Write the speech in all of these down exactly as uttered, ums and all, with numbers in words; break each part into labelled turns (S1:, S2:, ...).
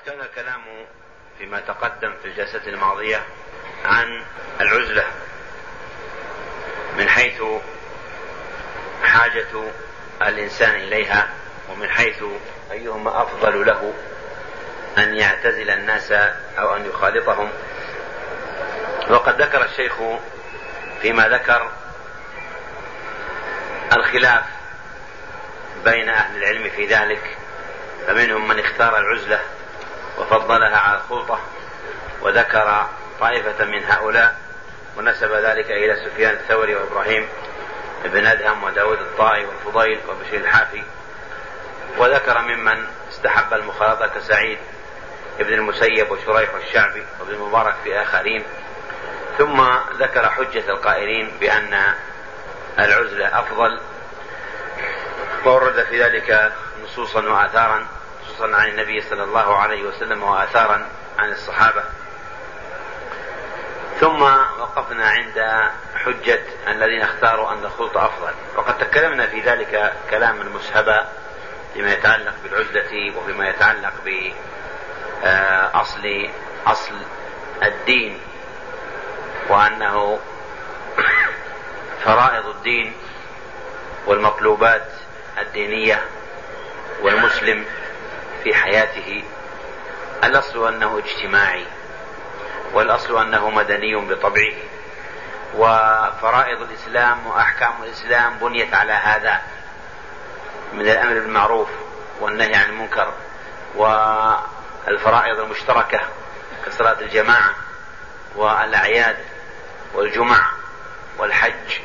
S1: كان الكلام فيما تقدم في الجلسة الماضية عن العزلة من حيث حاجة الإنسان إليها، ومن حيث أيهما أفضل له أن يعتزل الناس أو أن يخالطهم. وقد ذكر الشيخ فيما ذكر الخلاف بين أهل العلم في ذلك، فمنهم من اختار العزلة وفضلها على الخلطة، وذكر طائفة من هؤلاء ونسب ذلك إلى سفيان الثوري وإبراهيم بن أدهم وداود الطائي والفضيل وبشير الحافي، وذكر ممن استحب المخالطة كسعيد ابن المسيب وشريح والشعبي وابن المبارك في آخرين. ثم ذكر حجة القائلين بأن العزلة أفضل، وورد في ذلك نصوصا وآثارا، نصوصا عن النبي صلى الله عليه وسلم وآثارا عن الصحابة. ثم وقفنا عند حجة الذين اختاروا أن الخلطة أفضل، وقد تكلمنا في ذلك كلاما مسهبا فيما يتعلق بالعزلة وفيما يتعلق بأصل أصل الدين، وأنه فرائض الدين والمطلوبات الدينية والمسلم في حياته الأصل أنه اجتماعي، والأصل أنه مدني بطبعه، وفرائض الإسلام وأحكام الإسلام بنيت على هذا من الأمر بالمعروف والنهي عن المنكر، والفرائض المشتركة كصلاة الجماعة والأعياد والجمع والحج،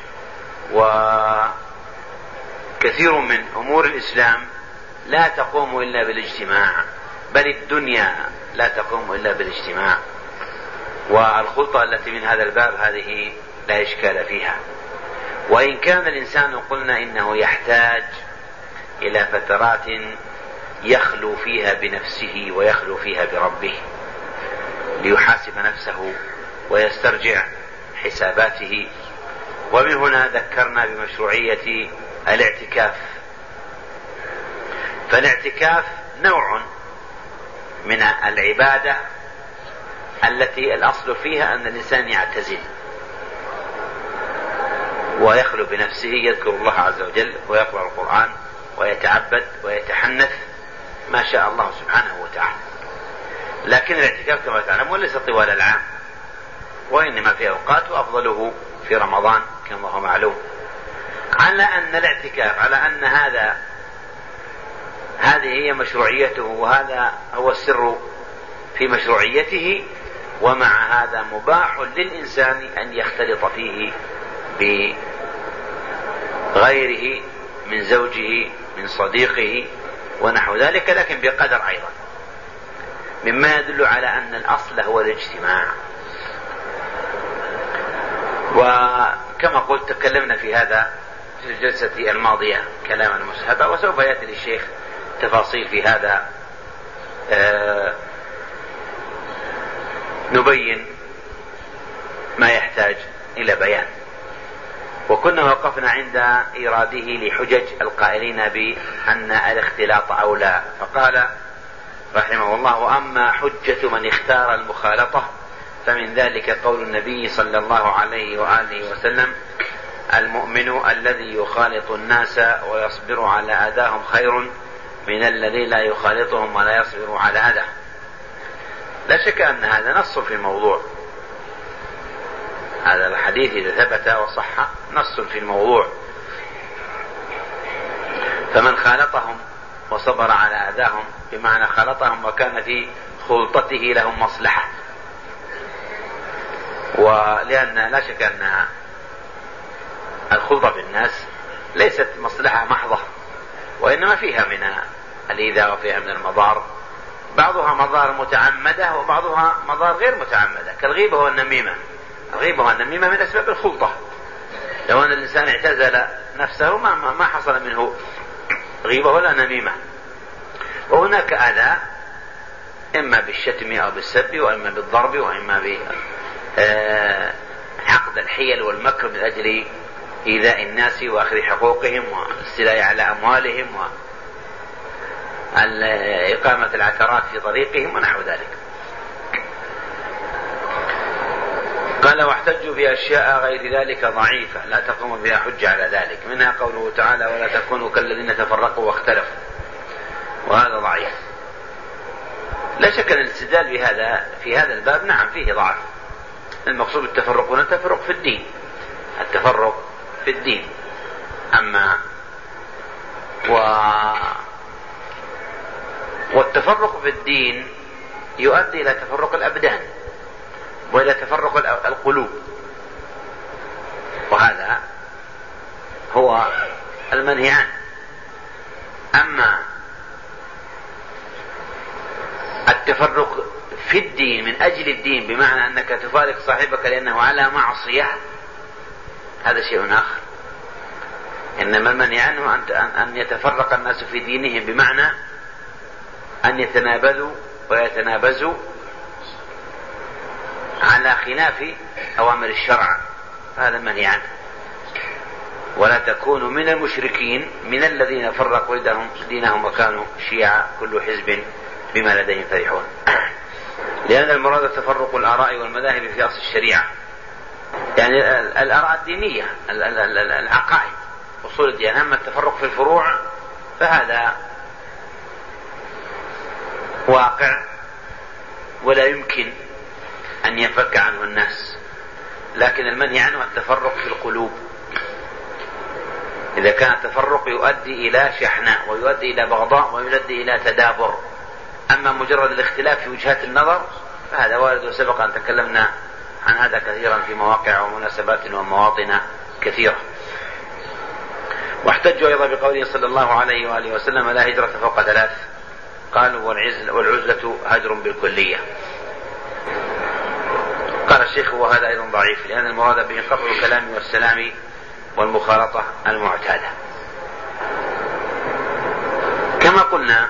S1: وكثير من أمور الإسلام لا تقوم إلا بالاجتماع، بل الدنيا لا تقوم إلا بالاجتماع. والخلطة التي من هذا الباب هذه لا إشكال فيها، وإن كان الإنسان قلنا إنه يحتاج إلى فترات يخلو فيها بنفسه ويخلو فيها بربه ليحاسب نفسه ويسترجع حساباته. ومن هنا ذكرنا بمشروعية الاعتكاف، فالاعتكاف نوع من العبادة التي الأصل فيها أن الإنسان يعتزل ويخلو بنفسه، يذكر الله عز وجل ويقرأ القرآن ويتعبد ويتحنث ما شاء الله سبحانه وتعالى. لكن الاعتكاف كما تعلمون ليس طوال العام، وإنما في أوقات، وأفضله في رمضان كما هو معلوم. على أن الاعتكاف على أن هذا هذه هي مشروعيته، وهذا هو السر في مشروعيته، ومع هذا مباح للإنسان أن يختلط فيه بغيره من زوجه من صديقه ونحو ذلك، لكن بقدر أيضا، مما يدل على أن الأصل هو الاجتماع. وكما قلت تكلمنا في هذا في الجلسة الماضية كلاما مسهبا، وسوف يأتي للشيخ تفاصيل في هذا آه نبين ما يحتاج إلى بيان. وكنا وقفنا عند إيراده لحجج القائلين بأن الاختلاط أولى، فقال رحمه الله: أما حجة من اختار المخالطة فمن ذلك قول النبي صلى الله عليه وآله وسلم: المؤمن الذي يخالط الناس ويصبر على أذاهم خير من الذي لا يخالطهم ولا يصبر على أذاه. لا شك أن هذا نص في الموضوع، هذا الحديث إذا ثبت وصح نص في الموضوع. فمن خالطهم وصبر على أذاهم بمعنى خالطهم وكان في خلطته لهم مصلحة، ولأن لا شك أن الخلطة بالناس ليست مصلحة محضة، وإنما فيها من الإيذاء وفيها من المضار، بعضها مضار متعمدة وبعضها مضار غير متعمدة، كالغيبة والنميمة. الغيبة والنميمة من أسباب الخلطة، لو أن الإنسان اعتزل نفسه ما, ما حصل منه غيبة ولا نميمة. وهناك أذى إما بالشتم أو بالسب، وإما بالضرب، وإما بعقد الحيل والمكر من أجل إيذاء الناس وأخذ حقوقهم والاستيلاء على أموالهم و... إقامة العثرات في طريقهم ونحو ذلك. قال واحتجوا بأشياء غير ذلك ضعيفة لا تقوم بها حجة على ذلك، منها قوله تعالى ولا تكونوا كالذين تفرقوا واختلفوا، وهذا ضعيف. لا شك أن الاستدلال بهذا في هذا الباب نعم فيه ضعف. المقصود التفرق هنا التفرق في الدين، التفرق في الدين. أما و... والتفرق في الدين يؤدي إلى تفرق الأبدان وإلى تفرق القلوب، وهذا هو المنهي عنه. أما التفرق في الدين من أجل الدين بمعنى أنك تفارق صاحبك لأنه على معصية، هذا شيء آخر. إنما المنهي عنه أن يتفرق الناس في دينهم بمعنى أن يتنابذوا ويتنابزوا على خلاف أوامر الشرع، هذا المنهي عنه. ولا تكونوا من المشركين من الذين فرقوا دينهم وكانوا شيعا كل حزب بما لديهم فرحون. لأن المراد تفرق الآراء والمذاهب في أصل الشريعة، يعني الآراء الدينية العقائد أصول الدين. أما التفرق في الفروع فهذا واقع ولا يمكن أن ينفك عنه الناس، لكن المنهي عنه التفرق في القلوب. إذا كان التفرق يؤدي إلى شحناء ويؤدي إلى بغضاء ويؤدي إلى تدابر. أما مجرد الاختلاف في وجهات النظر فهذا وارد، وسبق أن تكلمنا عن هذا كثيرا في مواقع ومناسبات ومواطن كثيرة. واحتجوا أيضا بقوله صلى الله عليه وآله وسلم لا هجرة فوق ثلاث، قالوا والعزلة هجر بالكلية. قال الشيخ وهذا أيضا ضعيف، لأن المراد به قطع الكلام والسلام والمخالطة المعتادة. كما قلنا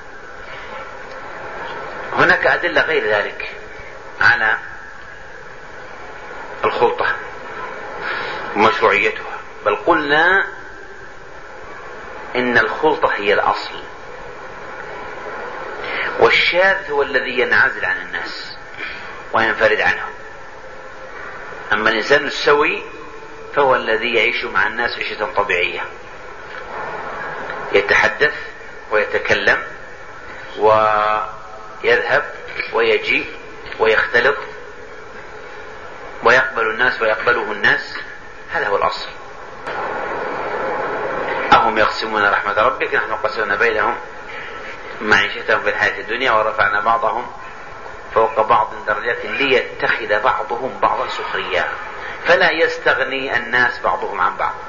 S1: هناك أدلة غير ذلك على الخلطة ومشروعيتها، بل قلنا إن الخلطة هي الأصل، والشاذ هو الذي ينعزل عن الناس وينفرد عنهم. أما الإنسان السوي فهو الذي يعيش مع الناس عيشة طبيعية، يتحدث ويتكلم ويذهب ويجي ويختلط ويقبل الناس ويقبله الناس، هذا هو الأصل. أهم يقسمون رحمة ربك نحن قسمنا بينهم معيشتهم في الحياة الدنيا ورفعنا بعضهم فوق بعض درجات ليتخذ بعضهم بعضا سخريا، فلا يستغني الناس بعضهم عن بعض،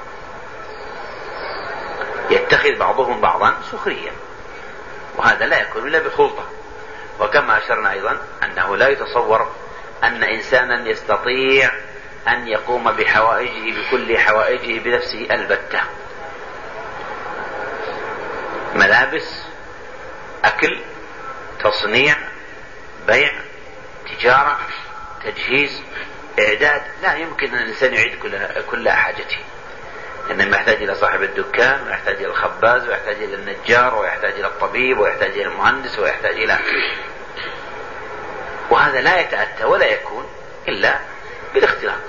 S1: يتخذ بعضهم بعضا سخريا، وهذا لا يكون إلا بخلطة. وكما أشرنا أيضا أنه لا يتصور أن إنسانا يستطيع أن يقوم بحوائجه بكل حوائجه بنفسه البتة، ملابس، أكل، تصنيع، بيع، تجارة، تجهيز، إعداد، لا يمكن أن الإنسان يعيد كل, كل حاجته. إنما يحتاج إلى صاحب الدكان، ويحتاج إلى الخباز، ويحتاج إلى النجار، ويحتاج إلى الطبيب، ويحتاج إلى المهندس، ويحتاج إلى، وهذا لا يتأتى ولا يكون إلا بالاختلاط.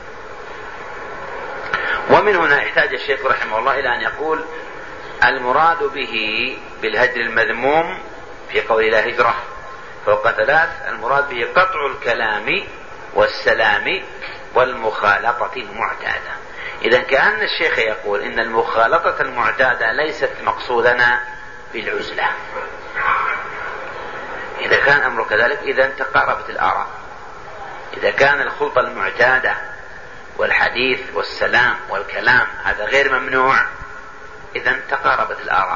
S1: ومن هنا احتاج الشيخ رحمه الله إلى أن يقول المراد به بالهجر المذموم في قول لا هجرة فوق ثلاث، المراد به قطع الكلام والسلام والمخالطة المعتادة. إذا كأن الشيخ يقول إن المخالطة المعتادة ليست مقصودنا بالعزلة. إذا كان أمر كذلك إذا تقاربت الآراء. إذا كان الخلطة المعتادة والحديث والسلام والكلام هذا غير ممنوع، إذا تقاربت الآراء.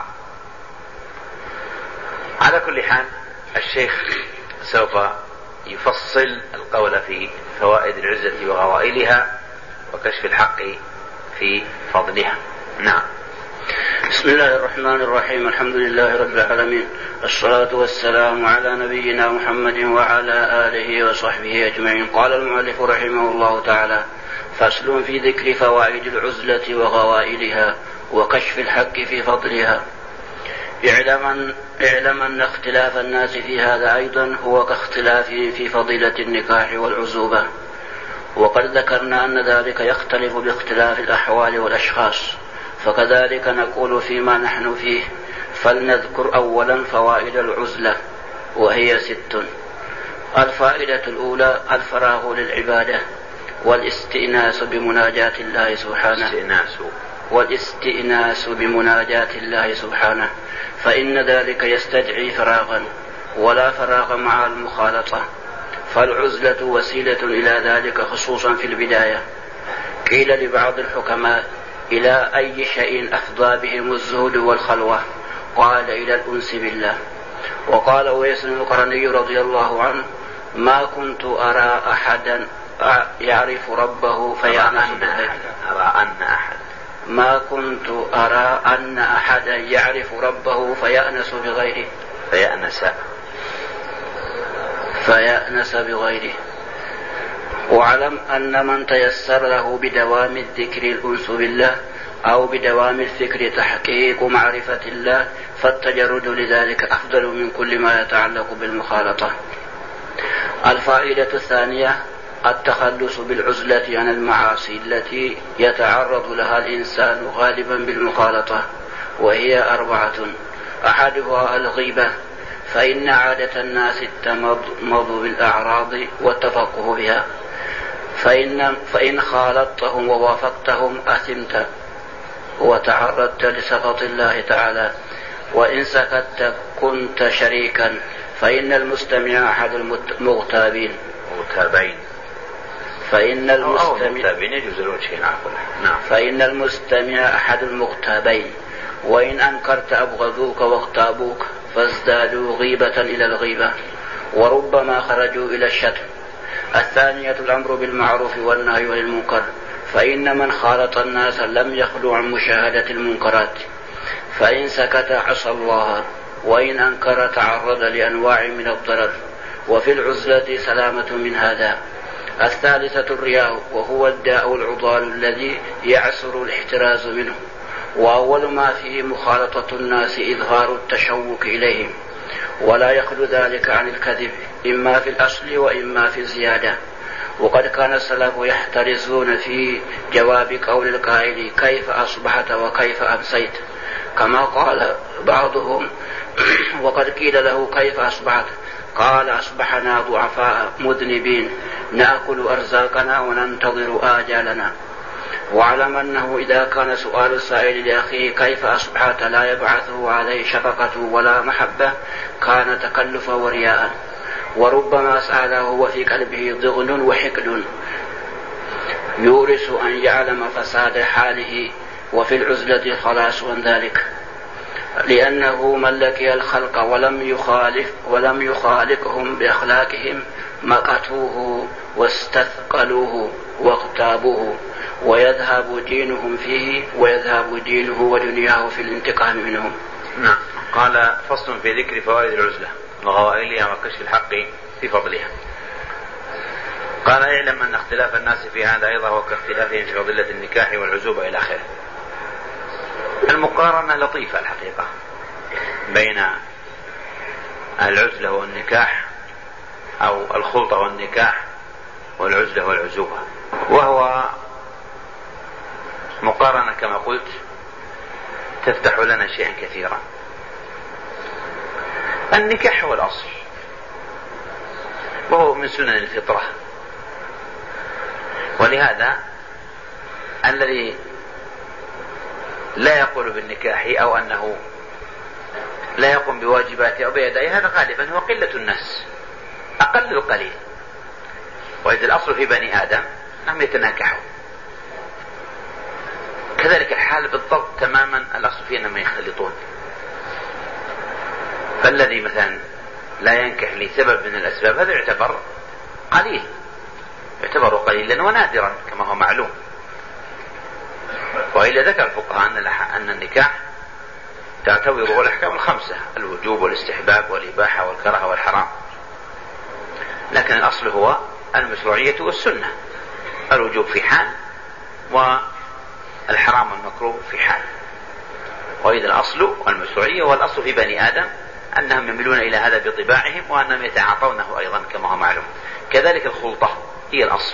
S1: على كل حال الشيخ سوف يفصل القول في فوائد العزة وغوائلها وكشف الحق في فضلها. نعم.
S2: بسم الله الرحمن الرحيم. الحمد لله رب العالمين، الصلاة والسلام على نبينا محمد وعلى آله وصحبه أجمعين. قال المؤلف رحمه الله تعالى: فصل في ذكر فوائد العزلة وغوائلها وكشف الحق في فضلها. اعلم اعلم أن اختلاف الناس في هذا أيضا هو كاختلافهم في فضيلة النكاح والعزوبة، وقد ذكرنا أن ذلك يختلف باختلاف الأحوال والأشخاص، فكذلك نقول فيما نحن فيه. فلنذكر أولا فوائد العزلة وهي ست. الفائدة الأولى الفراغ للعبادة والاستئناس بمناجاة الله سبحانه
S1: استئناس
S2: والاستئناس بمناجاة الله سبحانه، فإن ذلك يستدعي فراغا، ولا فراغ مع المخالطة، فالعزلة وسيلة إلى ذلك خصوصا في البداية. قيل لبعض الحكماء: إلى أي شيء أفضى بهم الزهد والخلوة؟ قال: إلى الأنس بالله. وقال أويس القرني رضي الله عنه: ما كنت أرى أحدا يعرف ربه فيأنس بغيره
S1: أرى أن أحد
S2: ما كنت أرى أن أحدا يعرف ربه فيأنس بغيره
S1: فيأنس
S2: فيأنس بغيره. واعلم أن من تيسر له بدوام الذكر الأنس بالله أو بدوام الفكر تحقيق معرفة الله، فالتجرد لذلك أفضل من كل ما يتعلق بالمخالطة. الفائدة الثانية التخلص بالعزلة عن المعاصي التي يتعرض لها الإنسان غالبا بالمخالطة، وهي أربعة. أحدها الغيبة، فإن عادة الناس التمضمض بالأعراض والتفقه بها، فإن, فإن خالطتهم ووافقتهم أثمت وتعرضت لسخط الله تعالى، وإن سكت كنت شريكا، فإن المستمع أحد المغتابين
S1: مغتابين
S2: فإن المستمع
S1: نعم.
S2: فإن المستمع أحد المغتابين، وإن أنكرت أبغضوك واغتابوك فازدادوا غيبة إلى الغيبة، وربما خرجوا إلى الشتم. الثانية الأمر بالمعروف والنهي عن المنكر، فإن من خالط الناس لم يخلو عن مشاهدة المنكرات، فإن سكت عصى الله، وإن أنكر تعرض لأنواع من الضرر، وفي العزلة سلامة من هذا. الثالثة الرياء، وهو الداء العضال الذي يعسر الاحتراز منه، وأول ما فيه مخالطة الناس إظهار التشوق إليهم، ولا يخلو ذلك عن الكذب إما في الأصل وإما في الزيادة. وقد كان السلف يحترزون في جواب قول القائل: كيف أصبحت وكيف أمسيت؟ كما قال بعضهم: وقد قيل له: كيف أصبحت؟ قال: أصبحنا ضعفاء مذنبين نأكل أرزاقنا وننتظر آجالنا. واعلم أنه إذا كان سؤال السائل لأخيه كيف أصبحت لا يبعثه عليه شفقة ولا محبة، كان تكلفا ورياء، وربما سأله وفي قلبه ضغن وحقد يورث أن يعلم فساد حاله، وفي العزلة خلاص عن ذلك، لأنه من لقي الخلق ولم يخالف ولم يخالقهم بأخلاقهم مقتوه واستثقلوه واغتابوه، ويذهب دينهم فيه ويذهب دينه ودنياه في الانتقام منهم.
S1: نعم. قال: فصل في ذكر فوائد العزلة وغوائلها وكشف الحق في فضلها. قال: اعلم أن اختلاف الناس في هذا أيضا هو كاختلافهم في فضيلة النكاح والعزوبة إلى آخره. المقارنة لطيفة الحقيقة بين العزلة والنكاح، أو الخلطة والنكاح، والعزلة والعزوبة، وهو مقارنة كما قلت تفتح لنا شيئا كثيرا. النكاح هو الأصل، وهو من سنن الفطرة، ولهذا الذي لا يقول بالنكاح أو أنه لا يقوم بواجباته أو بأدائه هذا غالبا هو قلة الناس، أقل القليل. وإذا الأصل في بني آدم أنهم يتناكحوا، كذلك الحال بالضبط تماما الأصل فيه أنهم يختلطون. فالذي مثلا لا ينكح لسبب من الأسباب هذا يعتبر قليل، يعتبر قليلا ونادرا كما هو معلوم. وإلا ذكر الفقهاء أن النكاح تعتبره الأحكام الخمسة: الوجوب والاستحباب والإباحة والكراهة والحرام، لكن الأصل هو المشروعية والسنة، الوجوب في حال والحرام والمكروه في حال. وإذا الأصل والمشروعية، والأصل في بني آدم أنهم يميلون إلى هذا بطباعهم وأنهم يتعاطونه أيضا كما هو معلوم. كذلك الخلطة هي الأصل.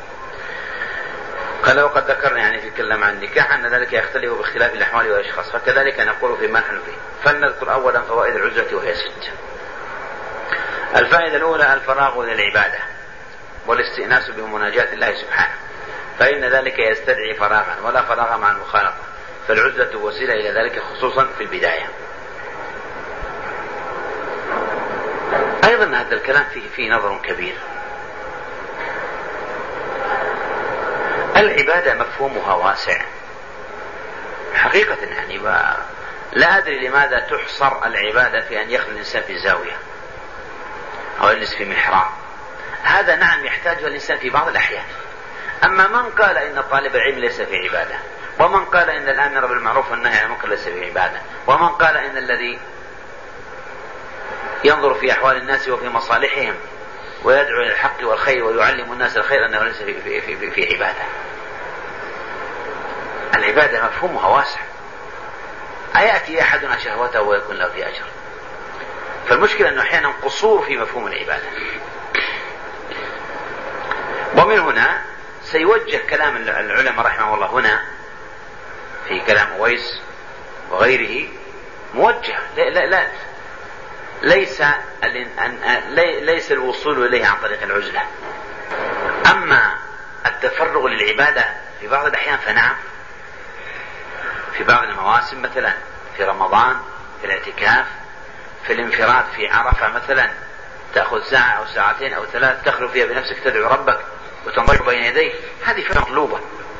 S1: قال وقد ذكرنا يعني في الكلام عن النكاح أن ذلك يختلف باختلاف الأحوال والأشخاص، فكذلك نقول فيما نحن فيه. فلنذكر أولا فوائد العزلة وهي ست. الفائدة الأولى الفراغ للعبادة والاستئناس بمناجاة الله سبحانه، فإن ذلك يستدعي فراغا ولا فراغ مع المخالطة، فالعزلة وسيلة إلى ذلك خصوصا في البداية. أيضا هذا الكلام فيه, فيه نظر كبير. العبادة مفهومها واسع حقيقة، يعني لا أدري لماذا تحصر العبادة في أن يخلو الإنسان في زاوية أو يجلس في محراب. هذا نعم يحتاجه الإنسان في بعض الأحيان. أما من قال إن طالب العلم ليس في عبادة، ومن قال إن الآمر بالمعروف والنهي عن المنكر ليس في عبادة، ومن قال إن الذي ينظر في أحوال الناس وفي مصالحهم ويدعو إلى الحق والخير ويعلم الناس الخير أنه ليس في, في, في, في عبادة. العبادة مفهومها واسع. أيأتي أحدنا شهوته ويكون له في أجر؟ فالمشكلة أنه أحيانا قصور في مفهوم العبادة. ومن هنا سيوجه كلام العلماء رحمه الله هنا في كلام أويس وغيره موجه لا لا لا ليس ليس الوصول إليه عن طريق العزلة. أما التفرغ للعبادة في بعض الأحيان فنعم، في بعض المواسم مثلا في رمضان في الاعتكاف، في الانفراد في عرفة مثلا تأخذ ساعة أو ساعتين أو ثلاث تخلو فيها بنفسك تدعو ربك وتنضج بين يديه، هذه فعلا مطلوبة.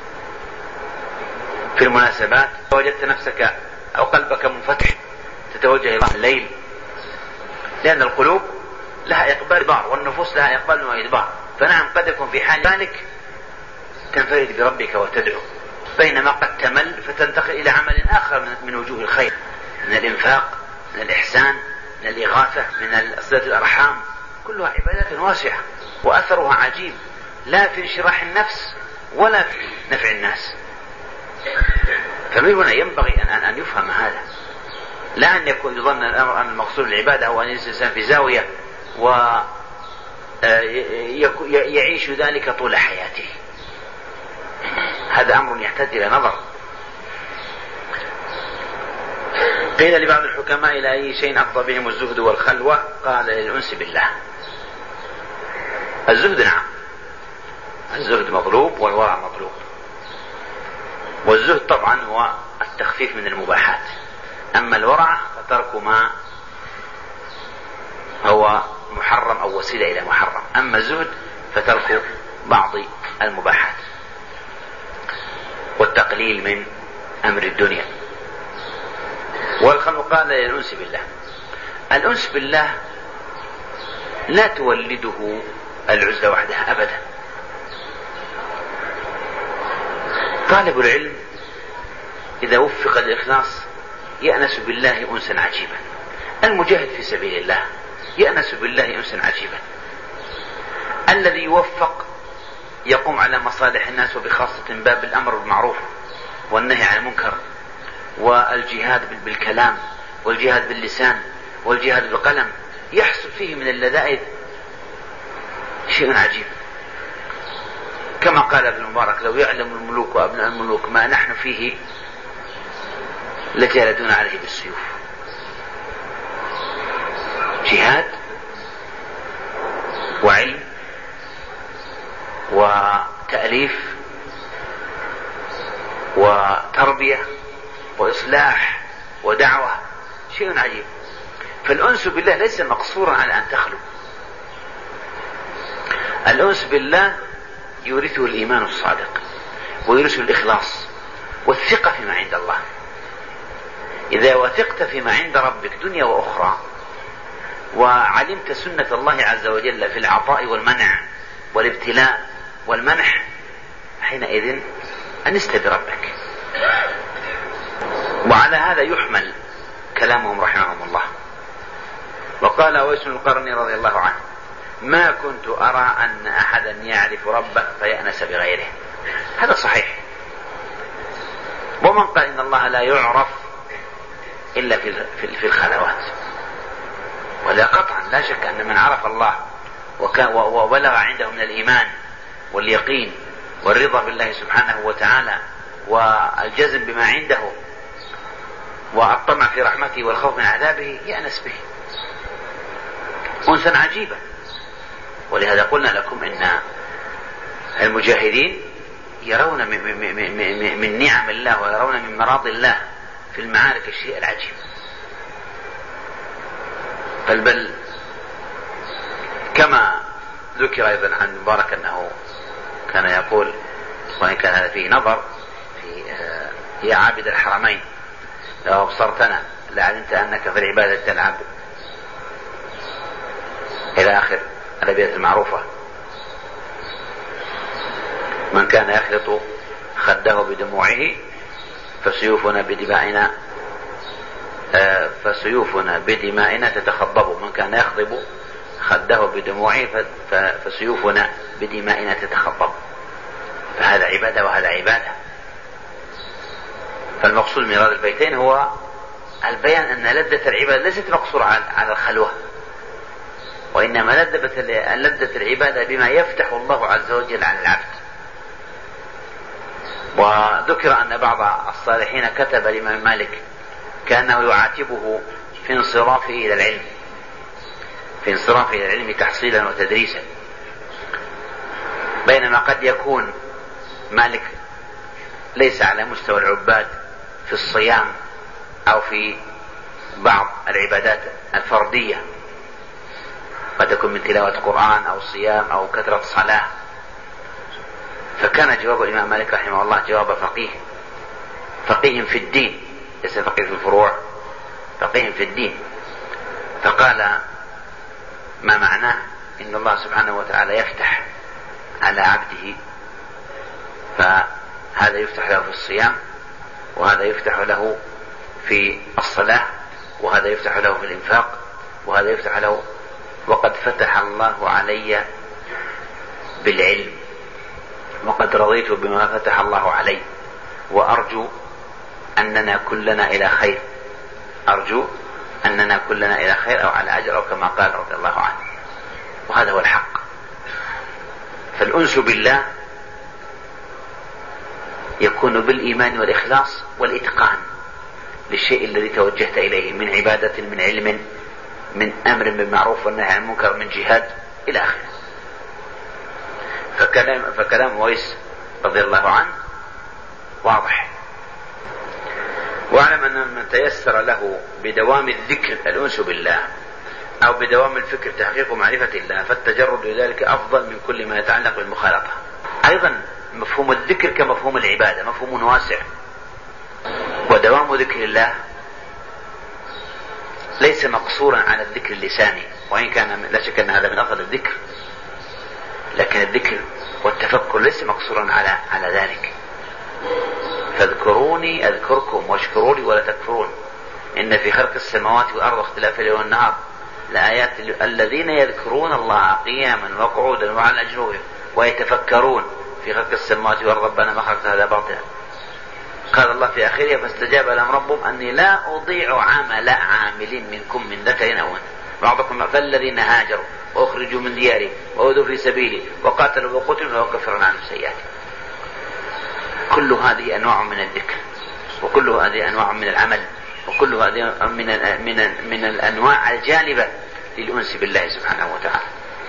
S1: في المناسبات وجدت نفسك أو قلبك منفتح تتوجه إلى الليل، لأن القلوب لها إقبال إدبار والنفوس لها إقبال وإدبار. فنعم قد يكون في حال ذلك تنفرد بربك وتدعو، بينما قد تمل فتنتقل إلى عمل آخر من وجوه الخير، من الإنفاق، من الإحسان، من الإغاثة، من صلة الأرحام، كلها عبادات واسعة وأثرها عجيب، لا في انشراح النفس ولا في نفع الناس. فمن هنا ينبغي أن, أن يفهم هذا، لا أن يكون يظن الأمر أن المقصود العبادة هو أن يجلس الإنسان في زاوية ويعيش ذلك طول حياته. هذا أمر يحتاج إلى نظر. قيل لبعض الحكماء إلى أي شيء أفضى بهم الزهد والخلوة؟ قال للأنس بالله. الزهد نعم، الزهد مطلوب والورع مطلوب. والزهد طبعا هو التخفيف من المباحات، أما الورع فترك ما هو محرم أو وسيلة إلى محرم، أما الزهد فترك بعض المباحات والتقليل من أمر الدنيا. والخلق قال للأنس بالله. الأنس بالله لا تولده العزلة وحدها أبدا. طالب العلم إذا وفق الإخلاص يأنس بالله أنسا عجيبا. المجاهد في سبيل الله يأنس بالله أنسا عجيبا. الذي يوفق يقوم على مصالح الناس وبخاصة باب الأمر بالمعروف والنهي عن المنكر والجهاد بالكلام والجهاد باللسان والجهاد بالقلم، يحصل فيه من اللذائذ شيء عجيب. كما قال ابن المبارك: لو يعلم الملوك وأبناء الملوك ما نحن فيه لجالدون عليه بالسيوف. جهاد وعلم وتأليف وتربية وإصلاح ودعوة، شيء عجيب. فالأنس بالله ليس مقصورا على أن تخلو. الأنس بالله يورثه الإيمان الصادق ويورثه الإخلاص والثقة فيما عند الله. إذا وثقت فيما عند ربك دنيا وأخرى وعلمت سنة الله عز وجل في العطاء والمنع والابتلاء والمنح، حينئذ أنست بربك. وعلى هذا يحمل كلامهم رحمهم الله. وقال أويس القرني رضي الله عنه: ما كنت أرى أن أحدا يعرف ربه فيأنس بغيره. هذا صحيح. ومن قال إن الله لا يعرف إلا في الخلوات. ولا قطعا لا شك أن من عرف الله وبلغ عنده من الإيمان واليقين والرضا بالله سبحانه وتعالى والجزم بما عنده والطمع في رحمته والخوف من عذابه يأنس به أنسا عجيبا. ولهذا قلنا لكم إن المجاهدين يرون من نعم الله ويرون من مراض الله في المعارك الشيء العجيب. بل بل كما ذكر أيضا عن مبارك أنه كان يقول، وإن كان هذا فيه نظر، في يا عابد الحرمين لو أبصرتنا لعلمت أنك في العبادة تلعب، إلى آخر الأبيات المعروفة. من كان يخلط خده بدموعه فسيوفنا بدمائنا فسيوفنا بدمائنا تتخضب. من كان يخضب خده بدموعه فسيوفنا بدمائنا تتخضب. فهذا عبادة وهذا عبادة. فالمقصود من هذا البيتين هو البيان أن لذة العبادة ليست مقصورة على الخلوة، وإنما لذة العبادة بما يفتح الله عز وجل على العبد. وذكر أن بعض الصالحين كتب لإمام مالك كأنه يعاتبه في انصرافه إلى العلم في انصرافه إلى العلم تحصيلا وتدريسا، بينما قد يكون مالك ليس على مستوى العباد في الصيام أو في بعض العبادات الفردية، قد يكون من تلاوة قرآن أو صيام أو كثرة صلاة. فكان جواب الإمام مالك رحمه الله جواب فقيه فقيه في الدين، ليس فقيه في الفروع، فقيه في الدين. فقال ما معناه إن الله سبحانه وتعالى يفتح على عبده، فهذا يفتح له في الصيام، وهذا يفتح له في الصلاة، وهذا يفتح له في الإنفاق، وهذا يفتح له. وقد فتح الله علي بالعلم، وقد رضيت بما فتح الله علي، وأرجو أننا كلنا إلى خير أرجو أننا كلنا إلى خير أو على أجر، أو كما قال رضي الله عنه. وهذا هو الحق. فالأنس بالله يكون بالإيمان والإخلاص والإتقان للشيء الذي توجهت إليه من عبادة، من علم، من أمر بالمعروف والنهي عن المنكر، من جهاد إلى آخره. فكلام, فكلام ويس رضي الله عنه واضح. واعلم أن من تيسر له بدوام الذكر الأنس بالله، أو بدوام الفكر تحقيق معرفة الله، فالتجرد لذلك أفضل من كل ما يتعلق بالمخالطة. أيضا مفهوم الذكر كمفهوم العبادة مفهوم واسع، ودوام ذكر الله ليس مقصورا على الذكر اللساني، وإن كان لا شك أن هذا من أفضل الذكر، لكن الذكر والتفكر ليس مقصورا على على ذلك. فاذكروني أذكركم واشكروا لي ولا تكفرون إن في خلق السماوات والأرض واختلاف الليل والنهار لآيات الذين يذكرون الله قياما وقعودا وعلى جنوبهم ويتفكرون في خلق السماوات والأرض ربنا ما خلقت هذا باطلا. قال الله في آخرها فاستجاب لهم ربهم أني لا أضيع عمل عامل منكم من ذكر أو أنثى بعضكم. فالذين هاجروا وأخرجوا من ديارهم وأوذوا في سبيلي وقاتلوا وقتلوا فكفرنا عنهم سيئاتهم. كل هذه أنواع من الذكر، وكل هذه أنواع من العمل، وكل هذه من من من الأنواع الجانبة للأنس بالله سبحانه وتعالى.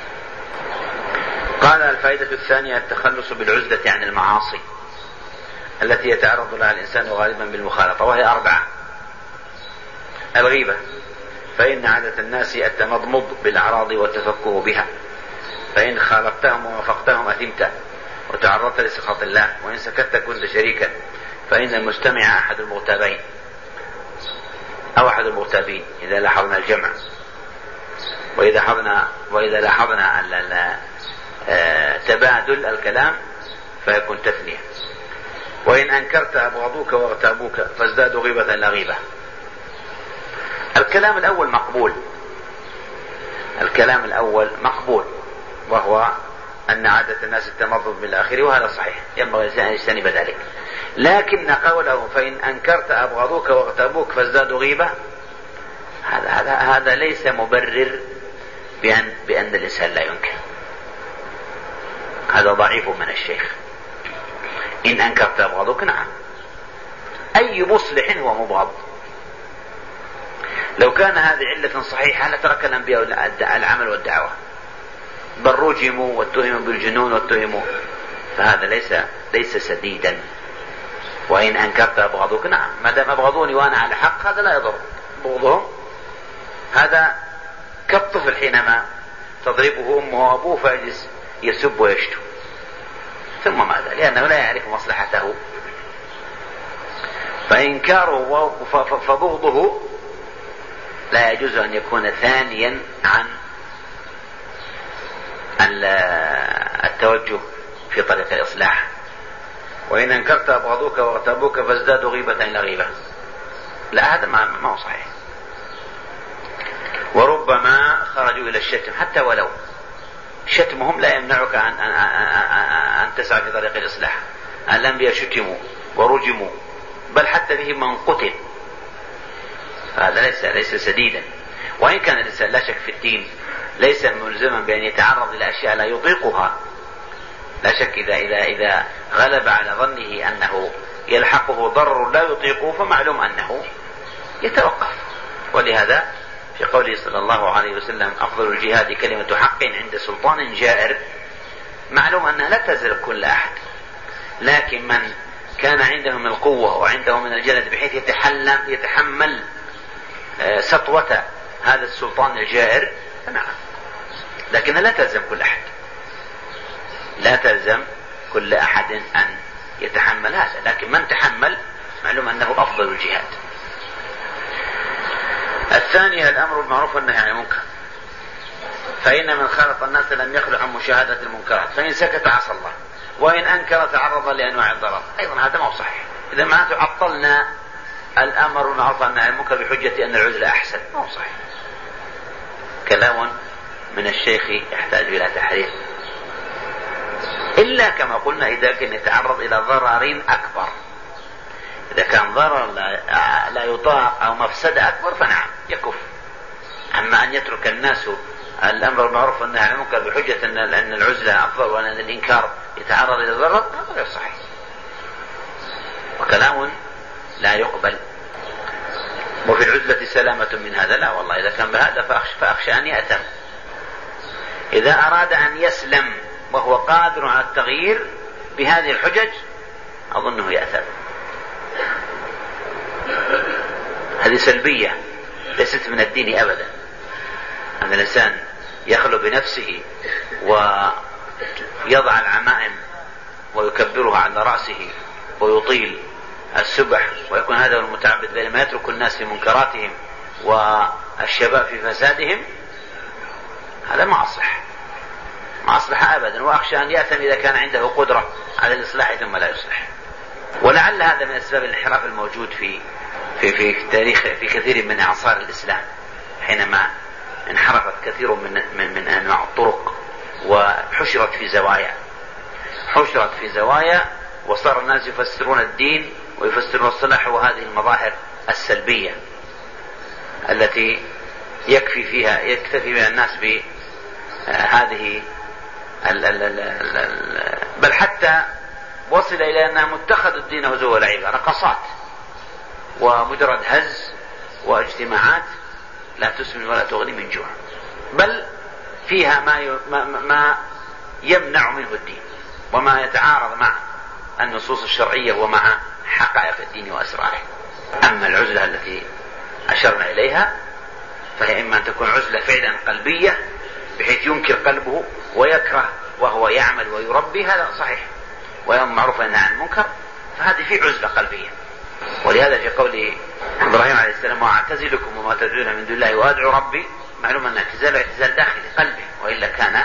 S1: قال الفائدة الثانية التخلص بالعزلة عن المعاصي التي يتعرض لها الإنسان غالبا بالمخالطة، وهي أربعة. الغيبة، فإن عادة الناس التمضمض بالأعراض والتفكه بها، فإن خالطتهم ووافقتهم أثمت وتعرضت لسخط الله، وإن سكت كنت شريكا، فإن المستمع أحد المغتابين أو أحد المغتابين إذا لاحظنا الجمع، وإذا لاحظنا وإذا لاحظنا تبادل الكلام فيكون تثنية. وإن أنكرت أبغضوك واغتابوك فازدادوا غيبة لا غيبة. الكلام الأول مقبول الكلام الأول مقبول وهو أن عادة الناس التمضض بالآخر، وهذا صحيح، ينبغي الإنسان أن يجتنب ذلك. لكن قوله فإن أنكرت أبغضوك واغتابوك فازدادوا غيبة، هذا هذا هذا ليس مبرر بأن بأن الإنسان لا ينكر، هذا ضعيف من الشيخ. إن أنكرت أبغضوك، نعم، أي مصلح هو مبغض. لو كان هذه علة صحيحة لترك الأنبياء العمل والدعوة، بل رجموا واتهموا بالجنون واتهموا، فهذا ليس ليس سديدا. وإن أنكرت أبغضوك، نعم، ما دام أبغضوني وأنا على حق هذا لا يضر بغضهم. هذا كالطفل حينما تضربه أمه وأبوه فيجلس يسب ويشتم، ثم ماذا؟ لأنه لا يعرف مصلحته. فإنكاره فبغضه لا يجوز أن يكون ثانيا عن التوجه في طريق الإصلاح. وإن أنكرت أبغضوك واغتابوك فازدادوا غيبة إلى غيبة، لا، هذا ما هو صحيح. وربما خرجوا إلى الشتم، حتى ولو شتمهم لا يمنعك أن, أن, أن تسعى في طريق الإصلاح. الأنبياء شتموا ورجموا، بل حتى فيهم من قتل، هذا ليس ليس سديدا. وإن كان الإنسان لا شك في الدين ليس ملزما بأن يتعرض إلى أشياء لا يطيقها، لا شك إذا إذا إذا غلب على ظنه أنه يلحقه ضرر لا يطيقه فمعلوم أنه يتوقف. ولهذا في قوله صلى الله عليه وسلم أفضل الجهاد كلمة حق عند سلطان جائر، معلوم أنها لا تزل كل أحد، لكن من كان عنده من القوة وعنده من الجلد بحيث يتحلم يتحمل سطوة هذا السلطان الجائر، نعم، لكن لا تلزم كل أحد، لا تلزم كل أحد أن يتحمل هذا، لكن من تحمل معلوم أنه أفضل الجهاد. الثانية الأمر بالمعروف والنهي عن المنكر، فإن من خالط الناس لم يخلو عن مشاهدة المنكرات، فإن سكت عصى الله، وإن أنكر تعرض لأنواع الضرر. أيضا هذا ما هو صحيح. إذا معناته عطلنا الأمر بالمعروف والنهي عن المنكر بحجة أن العزلة أحسن، ما هو صحيح. كلام من الشيخ يحتاج إلى تحرير، إلا كما قلنا إذا كان يتعرض إلى ضرر أكبر. إذا كان ضرر لا يطاق أو مفسدة أكبر فنعم يكف. أما أن يترك الناس الأمر بالمعروف والنهي عن المنكر بحجة أن العزلة أفضل وأن الإنكار يتعرض إلى ضرر، هذا غير صحيح وكلام لا يقبل. وفي العزلة سلامة من هذا، لا والله، إذا كان بهذا فأخشى, فأخشى أن يأثم. إذا أراد أن يسلم وهو قادر على التغيير بهذه الحجج أظنه يأثم. هذه سلبية ليست من الدين أبدا. أن الإنسان يخلو بنفسه ويضع العمائم ويكبرها على رأسه ويطيل السبح ويكون هذا المتعبد، بينما يترك الناس في منكراتهم والشباب في فسادهم، هذا ما أصلح ما أصلح أبدا. وأخشى أن يأثم إذا كان عنده قدرة على الإصلاح ثم لا يصلح. ولعل هذا من أسباب الانحراف الموجود في في في التاريخ في كثير من أعصار الإسلام، حينما انحرفت كثير من من, من أنواع الطرق وحشرت في زوايا حشرت في زوايا وصار الناس يفسرون الدين ويفسرون الصلاح وهذه المظاهر السلبية التي يكفي فيها يكتفي بها الناس بهذه ال ال ال ال ال بل حتى وصل إلى أنهم اتخذوا الدين هزوا ولعبا، رقصات ومجرد هز واجتماعات لا تسمن ولا تغني من جوع، بل فيها ما ما يمنع منه الدين وما يتعارض مع النصوص الشرعية ومع حقائق الدين وأسراره. أما العزلة التي أشرنا إليها فهي إما أن تكون عزلة فعلا قلبية بحيث ينكر قلبه ويكره وهو يعمل ويربي، هذا صحيح، ويوم معروف أنها عن المنكر، فهذه في عزلة قلبية. ولهذا في قول إبراهيم عليه السلام وأعتزلكم وما تدعون من دون الله وأدعو ربي، معلوم أن اعتزال اعتزال داخلي قلبي، وإلا كان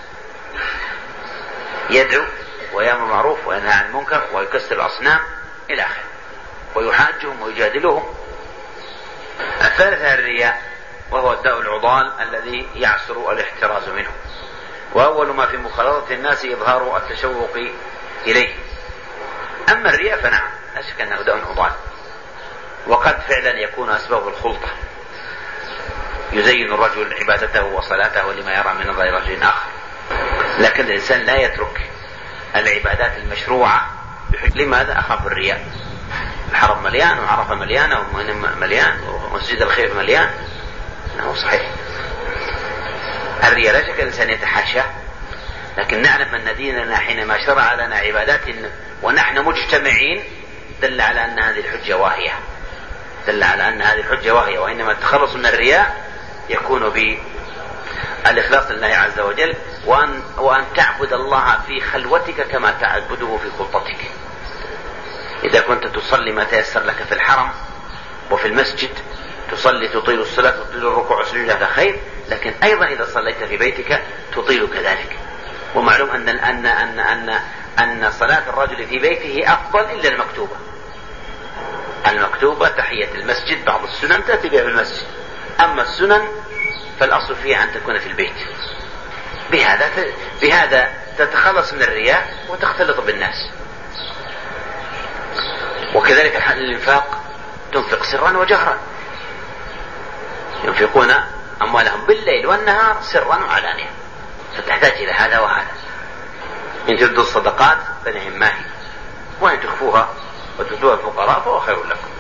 S1: يدعو ويأمر بالمعروف وينهى عن المنكر ويكسر الأصنام إلى آخره ويحاجهم ويجادلهم. الثالثة الرياء، وهو الداء العضال الذي يعسر الاحتراز منه، وأول ما في مخالطة الناس إظهار التشوق إليه، أما الرياء فنعم لا شك أنه داء عضال، وقد فعلا يكون أسباب الخلطة، يزين الرجل عبادته وصلاته لما يرى من نظر رجل آخر. لكن الإنسان لا يترك العبادات المشروعة. لماذا؟ أخاف الرياء. الحرم مليان وعرفة مليانة ومليان ومسجد الخير مليان. إنه صحيح الرياء لا شك الإنسان يتحاشاه، لكن نعلم أن ديننا حينما شرع لنا عبادات ونحن مجتمعين دل على أن هذه الحجة واهية، دل على أن هذه الحجة واهية، وإنما التخلص من الرياء يكون بالإخلاص لله عز وجل، وأن, وأن تعبد الله في خلوتك كما تعبده في خلطتك. إذا كنت تصلي ما تيسر لك في الحرم وفي المسجد، تصلي تطيل الصلاة تطيل الركوع والسجود، هذا خير، لكن أيضا إذا صليت في بيتك تطيل كذلك. ومعلوم أن أن أن أن أن صلاة الرجل في بيته أفضل إلا المكتوبة. المكتوبة تحية المسجد بعض السنن تأتي بها في المسجد، أما السنن فالأصل فيها أن تكون في البيت. بهذا بهذا تتخلص من الرياء وتختلط بالناس. وكذلك الإنفاق، تنفق سرا وجهرا، ينفقون أموالهم بالليل والنهار سرا وعلانية، فتحتاج إلى هذا وهذا. إن تبدوا الصدقات فنعم ما هي، وإن تخفوها وتؤتوها الفقراء فهو خير لكم.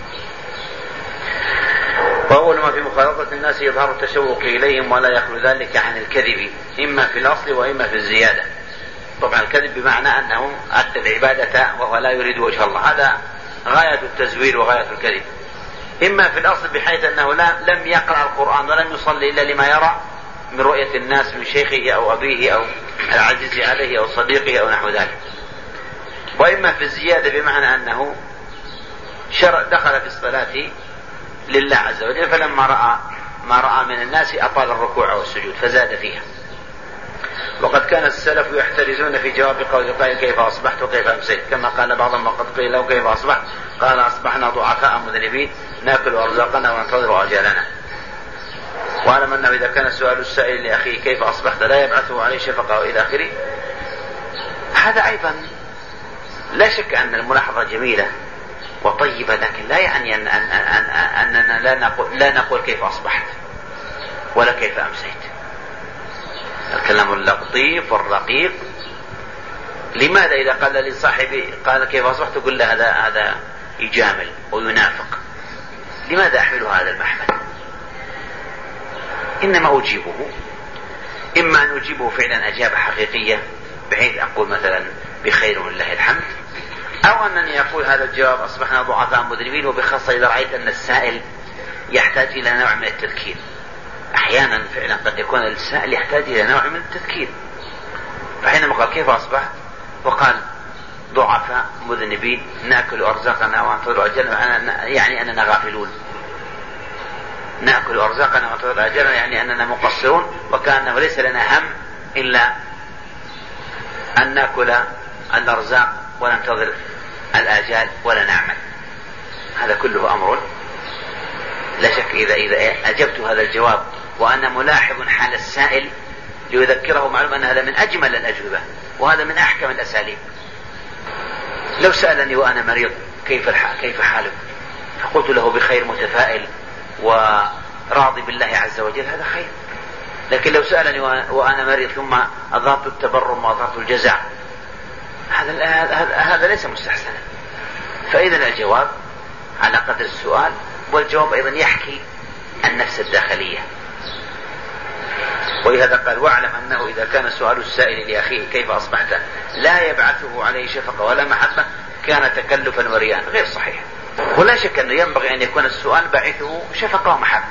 S1: وأول ما في مخالطة الناس يظهر التشوق إليهم ولا يخلو ذلك عن الكذب، إما في الأصل وإما في الزيادة. طبعا الكذب بمعنى أنه أدى العبادة وهو لا يريد وجه الله، هذا غاية التزوير وغاية الكذب. إما في الأصل بحيث أنه لا لم يقرأ القرآن ولم يصلي إلا لما يرى من رؤية الناس من شيخه أو أبيه أو العزيز عليه أو صديقه أو نحو ذلك. وإما في الزيادة بمعنى أنه شرع دخل في الصلاة لله عز وجل، فلما رأى ما رأى من الناس أطال الركوع والسجود فزاد فيها. وقد كان السلف يحترزون في جواب قول قائل كيف أصبحت وكيف أمسيت، كما قال بعضهم وقد قيل له كيف أصبحت قال أصبحنا ضعفاء مذنبين نأكل أرزاقنا وننتظر أجالنا. واعلم أنه إذا كان السؤال السائل لأخيه كيف أصبحت لا يبعثه عليه شفقة وإلى آخره. هذا أيضا لا شك أن الملاحظة جميلة وطيبة، لكن لا يعني أن أن أن أننا لا نقول لا نقول كيف أصبحت ولا كيف أمسيت. الكلام اللطيف والرقيق. لماذا إذا قال لصاحبي قال كيف أصبحت تقول له هذا هذا يجامل وينافق؟ لماذا أحمل هذا المحمل؟ إنما أجيبه، إما أن أجيبه فعلا أجابة حقيقية بحيث أقول مثلا بخير ولله الحمد، أو أنني أقول هذا الجواب أصبحنا ضعفاء مذنبين، وبخاصة إذا رأيت أن السائل يحتاج إلى نوع من التذكير. أحيانا فعلا قد يكون السائل يحتاج إلى نوع من التذكير، فحينما قال كيف أصبحت وقال ضعفاء مذنبين نأكل أرزاقنا وننتظر أجلنا، يعني أننا غافلون، نأكل أرزاقنا وننتظر أجلنا يعني أننا مقصرون، وكأنه ليس لنا هم إلا أن نأكل الأرزاق وننتظر الآجال ولا نعمل. هذا كله أمر لا شك إذا إذا أجبت هذا الجواب وأنا ملاحظ حال السائل ليذكره معلوم أن هذا من أجمل الأجوبة وهذا من أحكم الأساليب. لو سألني وأنا مريض كيف كيف حالك فقلت له بخير متفائل وراضي بالله عز وجل، هذا خير. لكن لو سألني وأنا مريض ثم أظهرت التبرم وأظهرت الجزع، هذا هذا ليس مستحسنا. فإذا الجواب على قدر السؤال، والجواب أيضا يحكي النفس الداخلية. ولهذا قال واعلم أنه إذا كان سؤال السائل لأخيه كيف أصبحت لا يبعثه عليه شفقة ولا محبة كان تكلفا ورياء غير صحيح. ولا شك أنه ينبغي أن يكون السؤال باعثه شفقة ومحبة،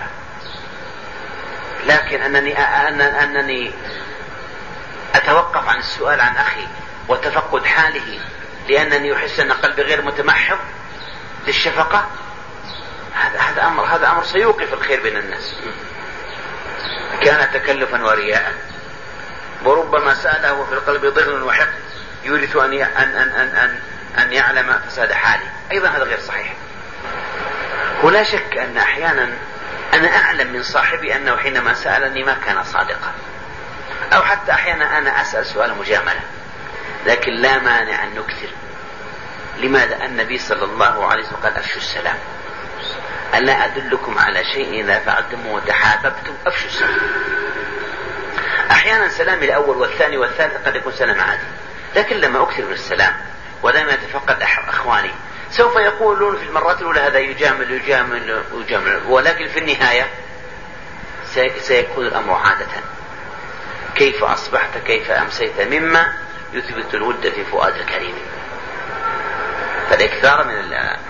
S1: لكن أنني, أنني أتوقف عن السؤال عن أخي وتفقد حاله لأنني أحس أن قلبي غير متمحض للشفقة، هذا هذا أمر هذا أمر سيوقف الخير بين الناس. كان تكلفا ورياء، وربما سأله في القلب ضغن وحقد يورث أن أن أن أن أن, أن يعلم فساد حالي، أيضا هذا غير صحيح. ولا شك أن أحيانا أنا أعلم من صاحبي أنه حينما سألني ما كان صادقا، أو حتى أحيانا أنا أسأل سؤال مجاملة، لكن لا مانع أن نكثر لماذا؟ النبي صلى الله عليه وسلم قال أفشوا السلام. ألا أدلكم على شيء إذا فعلتم وتحاببتم أفشوا السلام. أحيانا سلام الأول والثاني والثالث قد يكون سلام عادي، لكن لما أكثر من السلام ولما يتفقد أخواني سوف يقولون في المرات الأولى هذا يجامل يجامل يجامل، ولكن في النهاية سيكون الأمر عادة. كيف أصبحت كيف أمسيت مما يثبت الود في فؤاد الكريم. فالإكثار من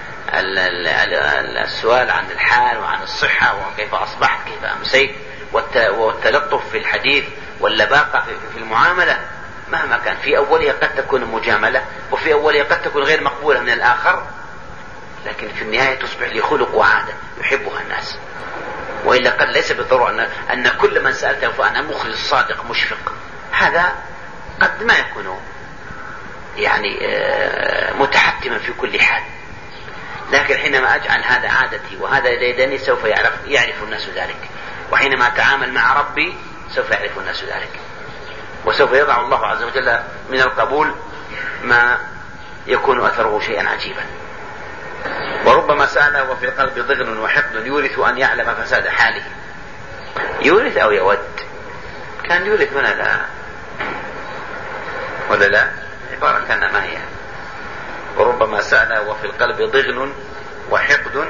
S1: السؤال عن الحال وعن الصحة وكيف أصبحت كيف أمسيت والتلطف في الحديث واللباقة في المعاملة مهما كان. في أولها قد تكون مجاملة وفي أولها قد تكون غير مقبولة من الآخر، لكن في النهاية تصبح لي خلق وعادة يحبها الناس. وإلا قد ليس بالضرورة أن, أن كل من سألته فأنا مخلص صادق مشفق، هذا قد ما يكون يعني متحتما في كل حال. لكن حينما أجعل هذا عادتي وهذا ديدني سوف يعرف, يعرف الناس ذلك، وحينما أتعامل مع ربي سوف يعرف الناس ذلك، وسوف يضع الله عز وجل من القبول ما يكون أثره شيئا عجيبا. وربما سأل وفي القلب ضغن وحقد يورث أن يعلم فساد حاله. يورث أو يود؟ كان يورث هنا لا ولا لا؟ عبارة كان ما هي. وربما سأل وفي القلب ضغن وحقد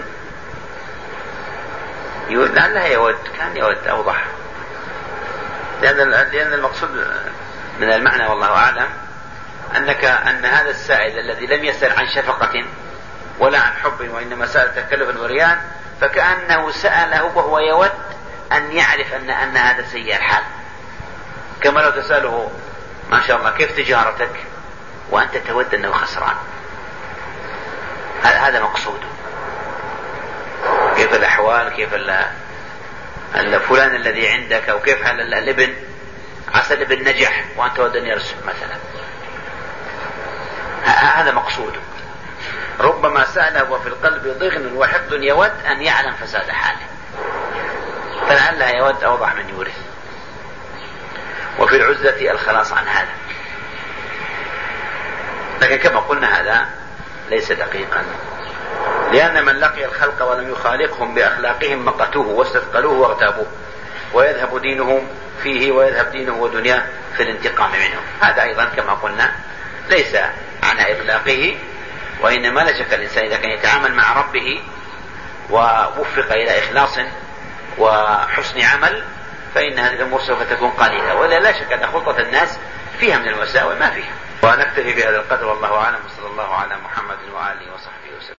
S1: يورث، لعلها يود، كان يود أوضح، لأن لأن المقصود من المعنى والله أعلم أنك أن هذا السائل الذي لم يسأل عن شفقة ولا عن حب وإنما سأل تكلفا وريان، فكأنه سأله وهو يود أن يعرف أن أن هذا سيء الحال. كما لو تسأله ما شاء الله كيف تجارتك وأنت تود أنه خسران، هذا مقصوده. كيف الأحوال، كيف الفلان الذي عندك، أو كيف حال الابن، عسى الابن نجح وأنت تود أن يرسم مثلا، هذا مقصوده. ربما سأله وفي القلب ضغن وحقد يود أن يعلم فساد حاله، فلعلها يود أوضح من يورث. وفي العزة الخلاص عن هذا، لكن كما قلنا هذا ليس دقيقا، لأن من لقي الخلق ولم يخالقهم بأخلاقهم مقتوه واستثقلوه واغتابوه، ويذهب دينهم فيه ويذهب دينه ودنياه في الانتقام منهم. هذا أيضا كما قلنا ليس عن إطلاقه، وإنما لا شك الإنسان إذا كان يتعامل مع ربه ووفق إلى إخلاص وحسن عمل فإن هذه الأمور سوف تكون قليلة، ولا لا شك أن خلطة الناس فيها من المساوئ ما فيها. ونكتفي بهذا القدر والله أعلم، وصلى الله على محمد وآله وصحبه.